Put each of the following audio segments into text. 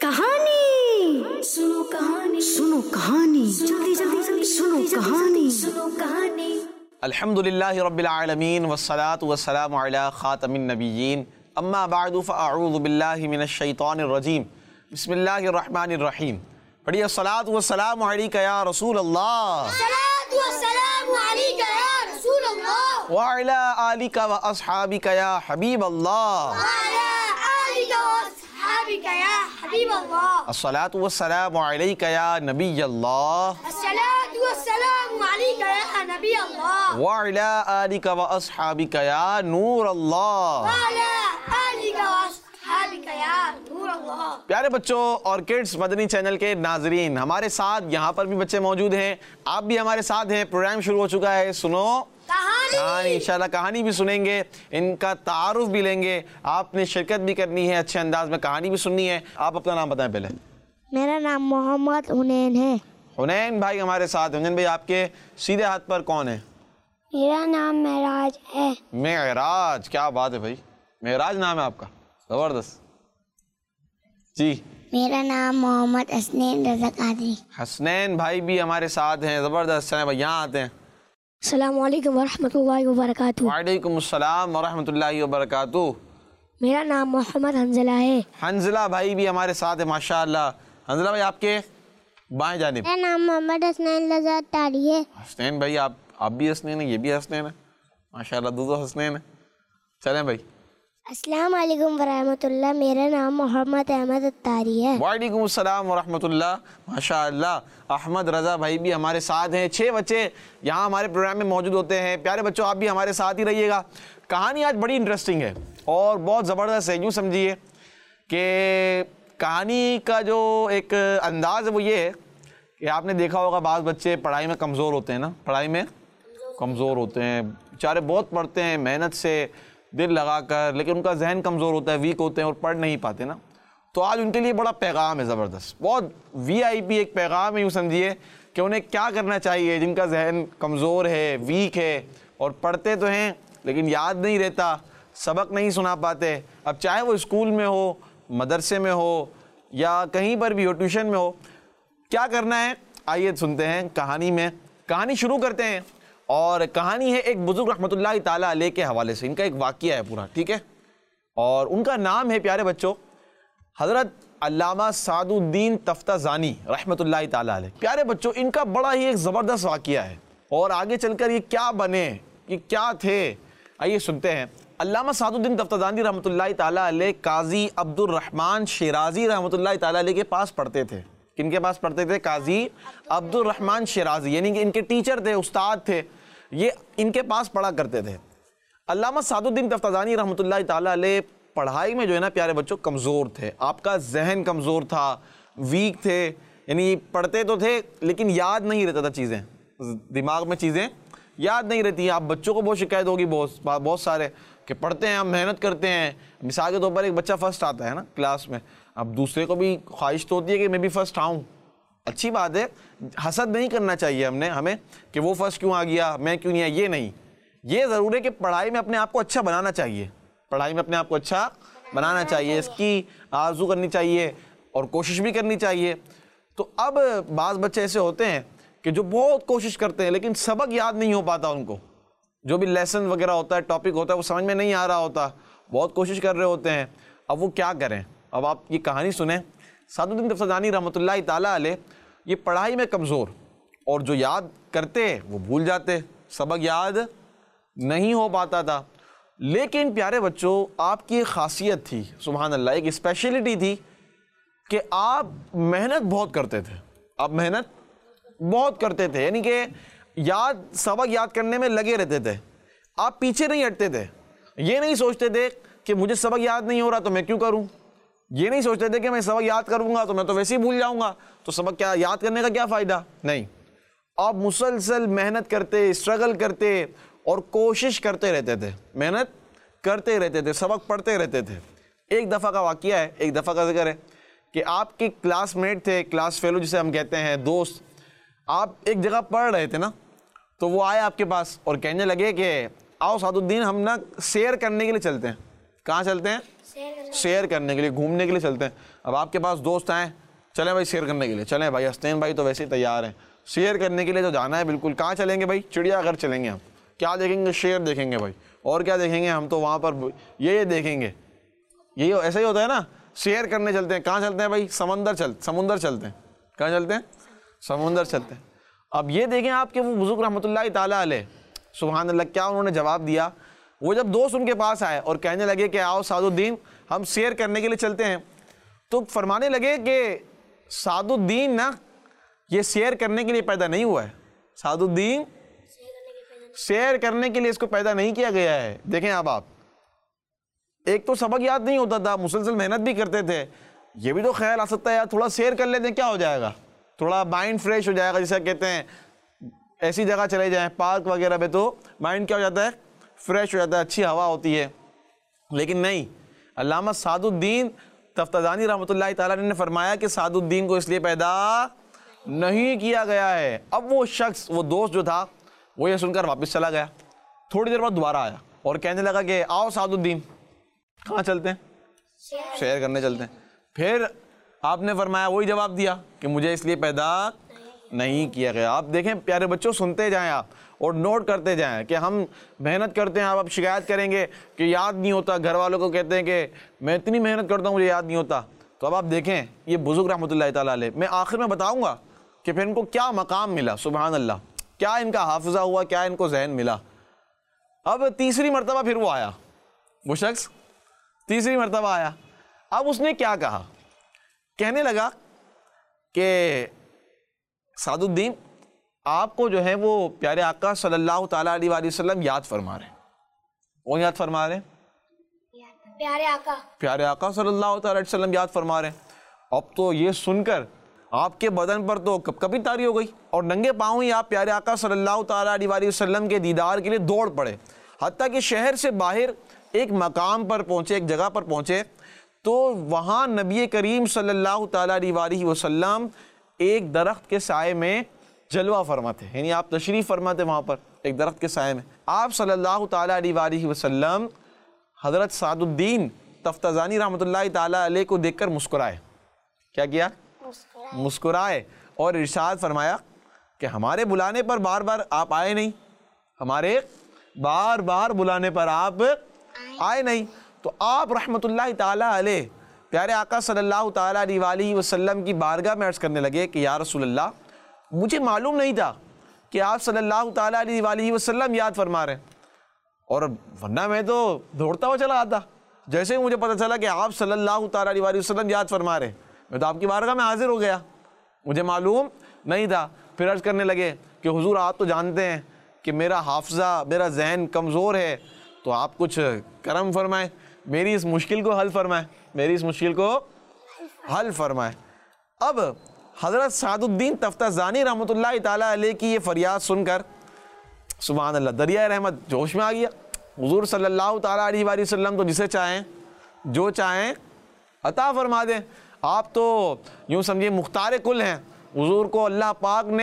कहानी सुनो, कहानी सुनो, कहानी जल्दी जल्दी जल्दी सुनो, कहानी सुनो, कहानी। अल्हम्दुलिल्लाहि रब्बिल आलमीन वस्सलातु वस्सलामु अला खातमिन नबिय्यीन अम्मा बअदु फ़अऊज़ु बिल्लाहि मिनश शैतानिर रजीम बिस्मिल्लाहिर रहमानिर रहीम। पढ़िए सलातु वस्सलामु अलैका या रसूल अल्लाह, सलातु वस्सलामु अलैका या रसूल अल्लाह, व अला आलिका व अस्हाबिका या हबीब अल्लाह, व अला आलिका व अस्हाबिका या हबीब अल्लाह, अस्सलातु वस्सलामु अलैका या नबी अल्लाह, अस्सलातु वस्सलामु अलैका या नबी अल्लाह, व अला आलिका व अस्हाबिका या नूर अल्लाह। व अला आलिका व अस्हाबिका या नूर अल्लाह। प्यारे बच्चों और किड्स मदनी चैनल के नाजरीन, हमारे साथ यहाँ पर भी बच्चे मौजूद हैं, आप भी हमारे साथ हैं। प्रोग्राम शुरू हो चुका है, सुनो कहानी। इंशाल्लाह कहानी भी सुनेंगे, इनका तारुफ भी लेंगे, आपने शिरकत भी करनी है, अच्छे अंदाज में कहानी भी सुननी है। आप अपना नाम बताएं पहले। मेरा नाम मोहम्मद हुनैन है। हुनैन भाई हमारे साथ। हुनैन भाई आपके सीधे हाथ पर कौन है? मेरा नाम महराज है। मेराज, क्या बात है भाई, मेराज नाम है आपका, ज़बरदस्त जी। मेरा नाम मोहम्मद हसनैन रज़ा कादरी। हसनैन भाई भी हमारे साथ हैं, ज़बरदस्त। चलें भाई यहाँ आते हैं। अस्सलामु अलैकुम वरहमतुल्लाहि वबरकातुहू। वालेकुम अस्सलाम वरहमतुल्लाहि वबरकातुहू। मेरा नाम मोहम्मद हंजला है। हंजला भाई भी हमारे साथ है, माशाअल्लाह। हंजला भाई आपके बाएं जानिब। मेरा नाम मोहम्मद हसनैन रज़ा तारी है। हसनैन भाई आप भी हसनैन है, ये भी हसनैन है, माशाअल्लाह दो हसनैन है। चलें भाई। अस्सलामु अलैकुम वरहमतुल्लाह। मेरा नाम मोहम्मद अहमद अत्तारी है। वालेकुम अस्सलाम वरहमतुल्लाह, माशाअल्लाह। अहमद रज़ा भाई भी हमारे साथ हैं। 6 बच्चे यहाँ हमारे प्रोग्राम में मौजूद होते हैं। प्यारे बच्चों आप भी हमारे साथ ही रहिएगा। कहानी आज बड़ी इंटरेस्टिंग है और बहुत ज़बरदस्त है। यूँ समझिए कि कहानी का जो एक अंदाज़ है वो ये है कि आपने देखा होगा बाज़ बच्चे पढ़ाई में कमज़ोर होते हैं ना, पढ़ाई में कमज़ोर होते हैं, बेचारे बहुत पढ़ते हैं मेहनत से दिल लगाकर, लेकिन उनका जहन कमज़ोर होता है, वीक होते हैं और पढ़ नहीं पाते ना। तो आज उनके लिए बड़ा पैगाम है ज़बरदस्त, बहुत VIP एक पैगाम है। यूँ समझिए कि उन्हें क्या करना चाहिए जिनका जहन कमज़ोर है, वीक है और पढ़ते तो हैं लेकिन याद नहीं रहता, सबक नहीं सुना पाते। अब चाहे वो स्कूल में हो, मदरसे में हो या कहीं पर भी हो, ट्यूशन में हो, क्या करना है आइए सुनते हैं कहानी में। कहानी शुरू करते हैं और कहानी है एक बुजुर्ग रहमतुल्लाहि ताला अलैह के हवाले से। इनका एक वाक़या है पूरा, ठीक है, और उनका नाम है प्यारे बच्चों हज़रत अल्लामा सादुद्दीन तफ्ताज़ानी रहमतुल्लाहि ताला अलैह। प्यारे बच्चों इनका बड़ा ही एक ज़बरदस्त वाक़या है और आगे चलकर ये क्या बने, ये क्या थे, आइए सुनते हैं। अल्लामा सादुद्दीन तफ्ताज़ानी रहमतुल्लाहि ताला अलैह काजी अब्दुर रहमान शिराज़ी रहमतुल्लाहि ताला अलैह के पास पढ़ते थे। किनके पास पढ़ते थे? काजी अब्दुर रहमान शिराज़ी, यानी कि इनके टीचर थे, उस्ताद थे, ये इनके पास पढ़ा करते थे। अल्लामा सादुद्दीन तफ्ताज़ानी रहमतुल्लाहि ताला अलैह पढ़ाई में जो है ना प्यारे बच्चों कमज़ोर थे। आपका जहन कमज़ोर था, वीक थे, यानी पढ़ते तो थे लेकिन याद नहीं रहता था, चीज़ें दिमाग में चीज़ें याद नहीं रहती। आप बच्चों को बहुत शिकायत होगी बहुत सारे कि पढ़ते हैं, हम मेहनत करते हैं। मिसाल के तौर पर एक बच्चा फर्स्ट आता है ना क्लास में, अब दूसरे को भी ख्वाहिश तो होती है कि मैं भी फर्स्ट आऊँ, अच्छी बात है, हसद नहीं करना चाहिए हमें कि वो फर्स्ट क्यों आ गया, मैं क्यों नहीं आया, ये नहीं। ये ज़रूर है कि पढ़ाई में अपने आप को अच्छा बनाना चाहिए, पढ़ाई में अपने आप को अच्छा बनाना चाहिए, इसकी आरज़ू करनी चाहिए और कोशिश भी करनी चाहिए। तो अब बाज़ बच्चे ऐसे होते हैं कि जो बहुत कोशिश करते हैं लेकिन सबक याद नहीं हो पाता उनको, जो भी लेसन वगैरह होता है, टॉपिक होता है, वो समझ में नहीं आ रहा होता, बहुत कोशिश कर रहे होते हैं। अब वो क्या करें? अब आप ये कहानी सुने। सादुद्दीन तफ्ताज़ानी रहमतुल्लाहि ताला अलैह ये पढ़ाई में कमज़ोर और जो याद करते वो भूल जाते, सबक याद नहीं हो पाता था। लेकिन प्यारे बच्चों आपकी एक ख़ासियत थी, सुभान अल्लाह, एक स्पेशलिटी थी कि आप मेहनत बहुत करते थे। आप मेहनत बहुत करते थे, यानी कि सबक याद करने में लगे रहते थे, आप पीछे नहीं हटते थे। ये नहीं सोचते थे कि मुझे सबक याद नहीं हो रहा तो मैं क्यों करूं, ये नहीं सोचते थे कि मैं सबक याद करूंगा तो मैं तो वैसे ही भूल जाऊंगा, तो सबक क्या याद करने का क्या फ़ायदा। नहीं, आप मुसलसल मेहनत करते, स्ट्रगल करते और कोशिश करते रहते थे, मेहनत करते रहते थे, सबक पढ़ते रहते थे। एक दफ़ा का वाक़या है, एक दफ़ा का जिक्र है कि आपके क्लासमेट थे, क्लास फेलो जिसे हम कहते हैं, दोस्त, आप एक जगह पढ़ रहे थे ना, तो वो आए आपके पास और कहने लगे कि आओ सादुद्दीन हम ना सैर करने के लिए चलते हैं। कहाँ चलते हैं? सैर करने के लिए, घूमने के लिए चलते हैं। اب آپ کے پاس دوست آئیں، چلیں بھائی سیر کرنے کے لیے، چلیں بھائی حسنین بھائی تو ویسے ہی تیار ہیں، سیر کرنے کے لیے تو جانا ہے بالکل، کہاں چلیں گے بھائی؟ چڑیا گھر چلیں گے ہم، کیا دیکھیں گے؟ شیر دیکھیں گے بھائی، اور کیا دیکھیں گے ہم تو وہاں پر یہ دیکھیں گے، یہی ایسا ہی ہوتا ہے نا، سیر کرنے چلتے ہیں، کہاں چلتے ہیں بھائی؟ سمندر چلتے ہیں، کہاں چلتے ہیں؟ سمندر چلتے ہیں۔ اب یہ دیکھیں آپ کے وہ بزرگ رحمۃ اللہ تعالیٰ علیہ، سبحان اللہ، کیا انہوں نے جواب دیا۔ وہ جب دوست ان کے پاس آئے اور کہنے لگے کہ آؤ سعد الدین ہم سیر کرنے کے لیے چلتے ہیں، تو فرمانے لگے کہ سعد الدین نا یہ سیر کرنے کے لیے پیدا نہیں ہوا ہے، سعد الدین سیر کرنے کے لیے اس کو پیدا نہیں کیا گیا ہے۔ دیکھیں اب آپ، ایک تو سبق یاد نہیں ہوتا تھا، مسلسل محنت بھی کرتے تھے، یہ بھی تو خیال آ سکتا ہے یار تھوڑا سیر کر لیتے ہیں، کیا ہو جائے گا، تھوڑا مائنڈ فریش ہو جائے گا، جیسے کہتے ہیں ایسی جگہ چلے جائیں پارک وغیرہ پہ تو مائنڈ کیا ہو جاتا ہے؟ فریش ہو جاتا ہے، اچھی ہوا ہوتی ہے۔ لیکن نہیں، علامہ سعد الدین تفتزانی رحمۃ اللہ تعالیٰ نے فرمایا کہ سعد الدین کو اس لیے پیدا نہیں کیا گیا ہے۔ اب وہ شخص، وہ دوست جو تھا، وہ یہ سن کر واپس چلا گیا، تھوڑی دیر بعد دوبارہ آیا اور کہنے لگا کہ آؤ سعد الدین کہاں چلتے ہیں؟ سیر کرنے چلتے ہیں۔ پھر آپ نے فرمایا، وہی جواب دیا کہ مجھے اس لیے پیدا نہیں کیا گیا۔ آپ دیکھیں پیارے بچوں، سنتے جائیں آپ اور نوٹ کرتے جائیں کہ ہم محنت کرتے ہیں، آپ اب شکایت کریں گے کہ یاد نہیں ہوتا، گھر والوں کو کہتے ہیں کہ میں اتنی محنت کرتا ہوں مجھے یاد نہیں ہوتا۔ تو اب آپ دیکھیں یہ بزرگ رحمۃ اللہ تعالیٰ علیہ، میں آخر میں بتاؤں گا کہ پھر ان کو کیا مقام ملا، سبحان اللہ، کیا ان کا حافظہ ہوا، کیا ان کو ذہن ملا۔ اب تیسری مرتبہ پھر وہ آیا، وہ شخص تیسری مرتبہ آیا۔ اب اس نے کیا کہا؟ کہنے لگا کہ سعد الدین آپ کو جو ہے وہ پیارے آقا صلی اللہ تعالیٰ علیہ وآلہ وسلم یاد فرما رہے ہیں۔ کون یاد فرما رہے ہیں؟ پیارے آقا صلی اللہ تعالیٰ علیہ وسلم یاد فرما رہے ہیں۔ اب تو یہ سن کر آپ کے بدن پر تو کبھی تاری ہو گئی اور ننگے پاؤں ہی آپ پیارے آقا صلی اللہ تعالیٰ علیہ وآلہ وسلم کے دیدار کے لیے دوڑ پڑے، حتیٰ کہ شہر سے باہر ایک مقام پر پہنچے، ایک جگہ پر پہنچے تو وہاں نبی کریم صلی اللہ تعالیٰ علیہ وآلہ وسلم ایک درخت کے سائے میں جلوہ فرماتے، یعنی آپ تشریف فرماتے وہاں پر ایک درخت کے سائے میں۔ آپ صلی اللہ تعالیٰ علیہ وآلہ وسلم حضرت سعد الدین تفتزانی رحمۃ اللہ تعالیٰ علیہ کو دیکھ کر مسکرائے۔ کیا کیا؟ مسکرائے اور ارشاد فرمایا کہ ہمارے بلانے پر بار بار آپ آئے نہیں، ہمارے بار بار بلانے پر آپ آئے نہیں۔ تو آپ رحمۃ اللہ تعالیٰ علیہ پیارے آقا صلی اللہ تعالیٰ علیہ وآلہ وسلم کی بارگاہ میں عرض کرنے لگے کہ یا رسول اللہ مجھے معلوم نہیں تھا کہ آپ صلی اللہ تعالیٰ علیہ وآلہ وسلم یاد فرما رہے ہیں، اور ورنہ میں تو دوڑتا ہوا چلا آتا، جیسے ہی مجھے پتہ چلا کہ آپ صلی اللہ تعالیٰ علیہ وآلہ وسلم یاد فرما رہے ہیں میں تو آپ کی بارگاہ میں حاضر ہو گیا، مجھے معلوم نہیں تھا۔ پھر عرض کرنے لگے کہ حضور آپ تو جانتے ہیں کہ میرا حافظہ، میرا ذہن کمزور ہے، تو آپ کچھ کرم فرمائیں، میری اس مشکل کو حل فرمائیں، میری اس مشکل کو حل فرمائیں۔ اب حضرت سعد الدین تفتزانی رحمۃ اللہ تعالیٰ علیہ کی یہ فریاد سن کر سبحان اللہ دریائے رحمت جوش میں آ گیا۔ حضور صلی اللہ تعالیٰ علیہ وآلہ وسلم تو جسے چاہیں جو چاہیں عطا فرما دیں، آپ تو یوں سمجھے مختار کل ہیں، حضور کو اللہ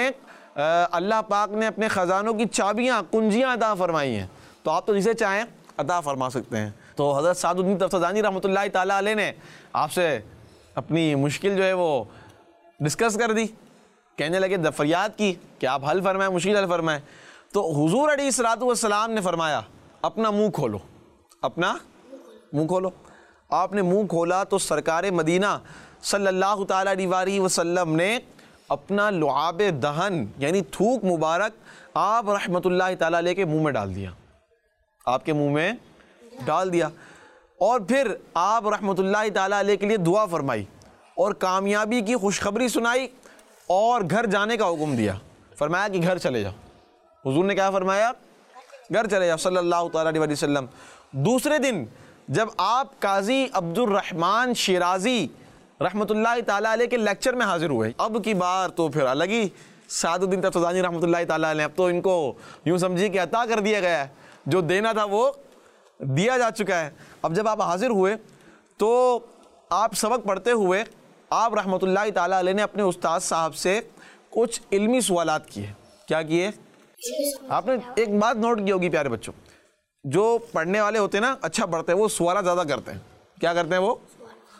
پاک نے اپنے خزانوں کی چابیاں، کنجیاں عطا فرمائی ہیں، تو آپ تو جسے چاہیں عطا فرما سکتے ہیں۔ تو حضرت سعد الدین تفتزانی رحمۃ اللہ تعالیٰ علیہ نے آپ سے اپنی مشکل جو ہے وہ ڈسکس کر دی، کہنے لگے فریاد کی کہ آپ حل فرمائیں، مشکل حل فرمائیں۔ تو حضور علیہ الصلوۃ والسلام نے فرمایا اپنا منہ کھولو، اپنا منہ کھولو۔ آپ نے منہ کھولا تو سرکار مدینہ صلی اللہ تعالیٰ علیہ وآلہ وسلم نے اپنا لعاب دہن یعنی تھوک مبارک آپ رحمۃ اللہ تعالیٰ علیہ کے منہ میں ڈال دیا، آپ کے منہ میں ڈال دیا، اور پھر آپ رحمۃ اللہ تعالیٰ علیہ کے لیے دعا فرمائی اور کامیابی کی خوشخبری سنائی اور گھر جانے کا حکم دیا، فرمایا کہ گھر چلے جاؤ۔ حضور نے کیا فرمایا؟ گھر چلے جاؤ صلی اللہ تعالیٰ علیہ وسلم۔ دوسرے دن جب آپ قاضی عبد الرحمن شیرازی رحمۃ اللہ تعالیٰ علیہ کے لیکچر میں حاضر ہوئے، اب کی بار تو پھر الگ ہی سعد الدین تفتزانی رحمۃ اللہ تعالیٰ علیہ، اب تو ان کو یوں سمجھیے کہ عطا کر دیا گیا ہے، جو دینا تھا وہ دیا جا چکا ہے۔ اب جب آپ حاضر ہوئے تو آپ سبق پڑھتے ہوئے آپ رحمۃ اللہ تعالیٰ علیہ نے اپنے استاد صاحب سے کچھ علمی سوالات کیے۔ کیا کیے؟ آپ نے ایک بات نوٹ کی ہوگی پیارے بچوں، جو پڑھنے والے ہوتے ہیں نا، اچھا پڑھتے ہیں، وہ سوالات زیادہ کرتے ہیں۔ کیا کرتے ہیں؟ وہ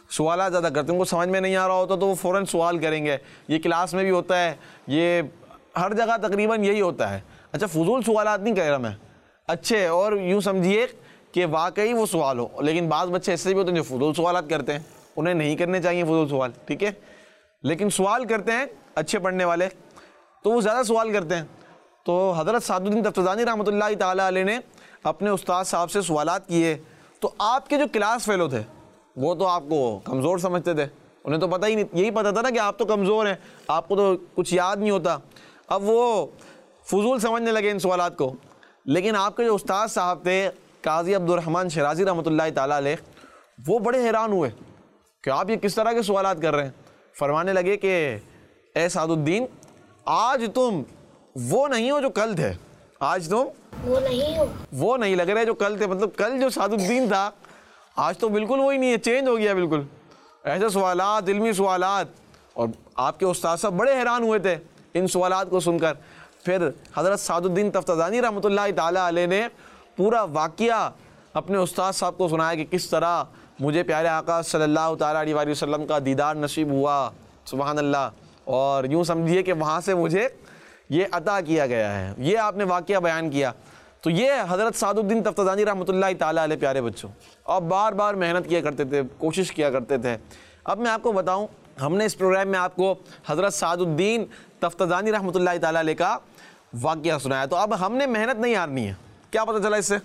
سوالات زیادہ کرتے ہیں. ان کو سمجھ میں نہیں آ رہا ہوتا تو وہ فوراً سوال کریں گے. یہ کلاس میں بھی ہوتا ہے, یہ ہر جگہ تقریباً یہی ہوتا ہے. اچھا فضول سوالات نہیں کہہ رہا میں, اچھے اور یوں سمجھیے کہ واقعی وہ سوال ہو. لیکن بعض بچے ایسے بھی ہوتے ہیں جو فضول سوالات کرتے ہیں, انہیں نہیں کرنے چاہیے فضول سوال, ٹھیک ہے, لیکن سوال کرتے ہیں اچھے پڑھنے والے تو وہ زیادہ سوال کرتے ہیں. تو حضرت سعد الدین تفتزانی رحمۃ اللہ تعالیٰ علیہ نے اپنے استاد صاحب سے سوالات کیے. تو آپ کے جو کلاس فیلو تھے وہ تو آپ کو کمزور سمجھتے تھے, انہیں تو پتہ ہی نہیں, یہی پتہ تھا نا کہ آپ تو کمزور ہیں, آپ کو تو کچھ یاد نہیں ہوتا. اب وہ فضول سمجھنے لگے ان سوالات کو. لیکن آپ کے جو استاد صاحب تھے قاضی عبد الرحمن شیرازی رحمۃ اللہ تعالیٰ علیہ, وہ بڑے حیران ہوئے کہ آپ یہ کس طرح کے سوالات کر رہے ہیں. فرمانے لگے کہ اے سعد الدین, آج تم وہ نہیں ہو جو کل تھے, آج تم وہ نہیں لگ رہے جو کل تھے. مطلب کل جو سعد الدین تھا آج تو بالکل وہی نہیں ہے, چینج ہو گیا بالکل. ایسے سوالات, علمی سوالات, اور آپ کے استاد صاحب بڑے حیران ہوئے تھے ان سوالات کو سن کر. پھر حضرت سعد الدین تفتزانی رحمۃ اللہ تعالیٰ علیہ نے پورا واقعہ اپنے استاد صاحب کو سنایا کہ کس طرح مجھے پیارے آقا صلی اللہ تعالیٰ علیہ وآلہ وسلم کا دیدار نصیب ہوا, سبحان اللہ, اور یوں سمجھیے کہ وہاں سے مجھے یہ عطا کیا گیا ہے. یہ آپ نے واقعہ بیان کیا. تو یہ حضرت سعد الدین تفتزانی رحمۃ اللہ تعالیٰ علیہ پیارے بچوں, اور بار بار محنت کیا کرتے تھے, کوشش کیا کرتے تھے. اب میں آپ کو بتاؤں, ہم نے اس پروگرام میں آپ کو حضرت سعد الدین تفتزانی رحمۃ اللہ تعالیٰ علیہ کا واقعہ سنایا. تو اب ہم نے محنت نہیں ہارنی ہے. کیا پتہ چلا اس سے؟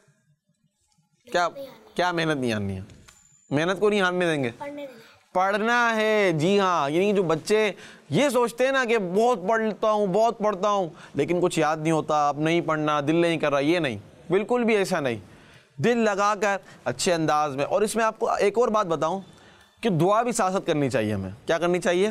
کیا محنت نہیں ہارنی ہے؟ محنت کو نہیں ہارنے دیں گے, پڑھنا ہے. جی ہاں, یعنی جو بچے یہ سوچتے ہیں نا کہ بہت پڑھتا ہوں لیکن کچھ یاد نہیں ہوتا, اب نہیں پڑھنا, دل نہیں کر رہا, یہ نہیں, بالکل بھی ایسا نہیں. دل لگا کر اچھے انداز میں. اور اس میں آپ کو ایک اور بات بتاؤں کہ دعا بھی ساتھ کرنی چاہیے ہمیں. کیا کرنی چاہیے؟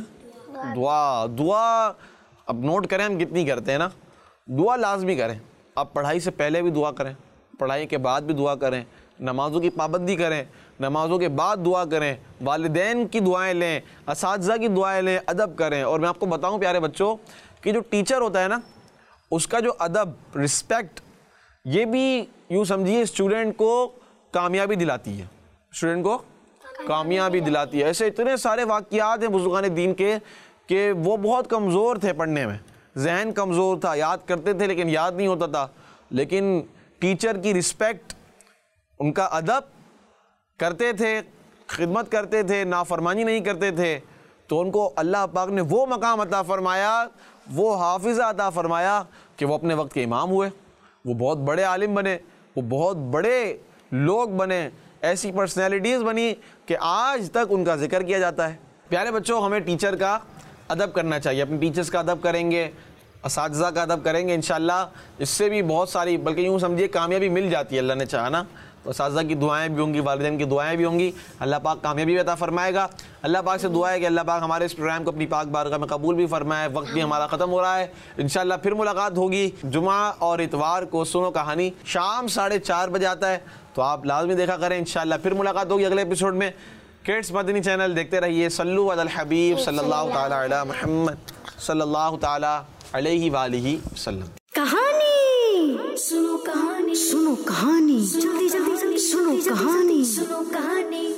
دعا. اب نوٹ کریں ہم کتنی کرتے ہیں نا, دعا لازمی کریں. آپ پڑھائی سے پہلے بھی دعا کریں, پڑھائی کے بعد بھی دعا کریں, نمازوں کی پابندی کریں, نمازوں کے بعد دعا کریں, والدین کی دعائیں لیں, اساتذہ کی دعائیں لیں, ادب کریں. اور میں آپ کو بتاؤں پیارے بچوں کہ جو ٹیچر ہوتا ہے نا, اس کا جو ادب, رسپیکٹ, یہ بھی یوں سمجھیے اسٹوڈنٹ کو کامیابی دلاتی ہے, اسٹوڈنٹ کو کامیابی دلاتی ہے. ایسے اتنے سارے واقعات ہیں بزرگان دین کے کہ وہ بہت کمزور تھے پڑھنے میں, ذہن کمزور تھا, یاد کرتے تھے لیکن یاد نہیں ہوتا تھا, لیکن ٹیچر کی رسپیکٹ, ان کا ادب کرتے تھے, خدمت کرتے تھے, نافرمانی نہیں کرتے تھے, تو ان کو اللہ پاک نے وہ مقام عطا فرمایا, وہ حافظہ عطا فرمایا کہ وہ اپنے وقت کے امام ہوئے, وہ بہت بڑے عالم بنے, وہ بہت بڑے لوگ بنے, ایسی پرسنالٹیز بنی کہ آج تک ان کا ذکر کیا جاتا ہے. پیارے بچوں, ہمیں ٹیچر کا ادب کرنا چاہیے, اپنے ٹیچرز کا ادب کریں گے, اساتذہ کا ادب کریں گے, انشاءاللہ اس سے بھی بہت ساری, بلکہ یوں سمجھیے کامیابی مل جاتی ہے اللہ نے چاہا نا. تو اساتذہ کی دعائیں بھی ہوں گی, والدین کی دعائیں بھی ہوں گی, اللہ پاک کامیابی عطا فرمائے گا. اللہ پاک سے دعا ہے کہ اللہ پاک ہمارے اس پروگرام کو اپنی پاک بارگاہ میں قبول بھی فرمائے. وقت بھی ہمارا ختم ہو رہا ہے, انشاءاللہ پھر ملاقات ہوگی جمعہ اور اتوار کو. سنو کہانی شام 4:30 بجے آتا ہے, تو آپ لازمی دیکھا کریں. انشاءاللہ پھر ملاقات ہوگی اگلے ایپیسوڈ میں. کڈس مدنی چینل دیکھتے رہیے. صلو علی الحبیب صلی اللہ تعالی علی محمد صلی اللہ تعالی علیہ وآلہ وسلم. کہانی سنو, کہانی سنو, کہانی جلدی جلدی جلدی سنو, کہانی.